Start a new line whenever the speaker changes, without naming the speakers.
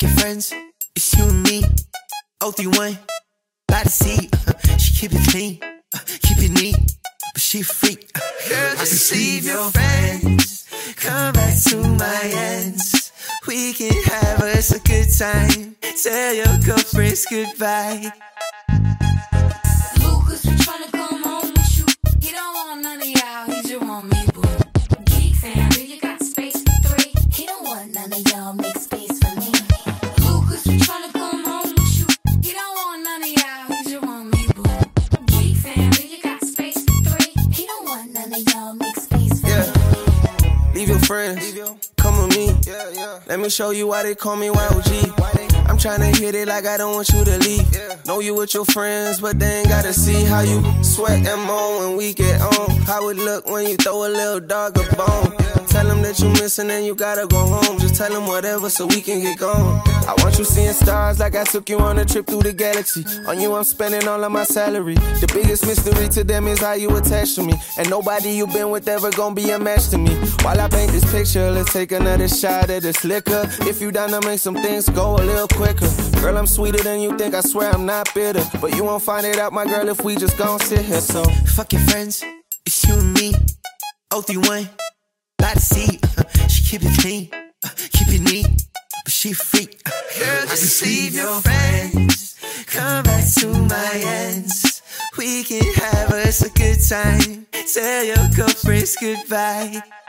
your friends, it's you and me. 031, by the sea. She keep it clean, keep it neat, but she a freak. Girl, just leave your friends, come back to my ends. We can have us a good time. Tell your girlfriends goodbye.
Lucas, we tryna come home with you. He don't want none of y'all, he just want me, boo. Geek family, you got space for three. He don't want none of y'all, make space for me. Lucas, we tryna come home with you. He don't want none of y'all, he just want me, boo. Geek family, you got space for three. He don't want none of y'all, make space for me.
Leave your friends, come with me. Let me show you why they call me YOG. I'm tryna hit it like I don't want you to leave. Know you with your friends, but they ain't gotta see how you sweat and moan when we get on. How it look when you throw a little dog a bone. Tell them that you missing and you gotta go home. Just tell them whatever so we can get going. I want you seeing stars like I took you on a trip through the galaxy. On you I'm spending all of my salary. The biggest mystery to them is how you attached to me. And nobody you been with ever gonna be a match to me. While I paint this picture, let's take another shot at this liquor. If you down to make some things go a little quicker. Girl, I'm sweeter than you think, I swear I'm not bitter. But you won't find it out, my girl, if we just gon' sit here. So fuck your friends, it's you and me. 031, by the sea. She keep it clean, keep it neat, but she a freak. Girl, just leave your friends, come back to my ends. We can have us a good time. Tell your girlfriends goodbye.